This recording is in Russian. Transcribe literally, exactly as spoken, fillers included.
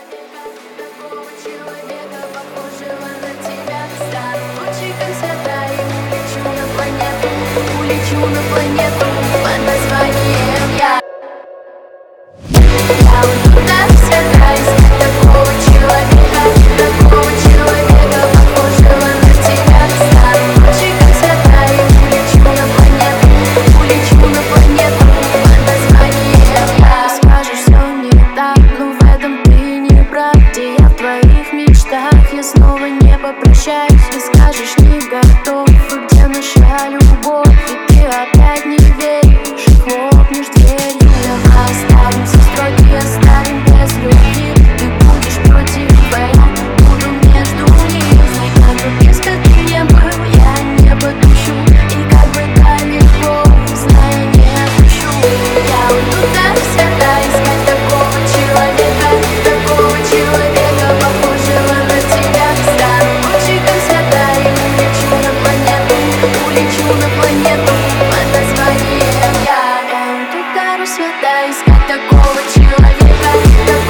Такого человека, похожего на тебя. Стану лучиком света и улечу на планету. Улечу на планету под названием я. Я уйду до света искать такого человека. Такого человека, похожего на тебя. Стану лучиком света и улечу на планету. Улечу на планету под названием я. Ты скажешь, все не так, но в этом ты не прав. Где я в твоих мечтах, я снова не попрощаюсь. Ты скажешь, не готов, и где наша любовь? И ты опять не веришь, и хлопнешь дверью. Давай останемся строки, оставим без любви. Ты будешь против, а я буду между ними. Знай, как бы близко ты не был, я не подпущу. И как бы далеко, зная, не отпущу. Я уйду до света искать такого человека. Такого человека, похожего на тебя. Стану лучиком света и улечу на планету. Улечу на планету под названием я. Я уйду до рассвета искать такого человека.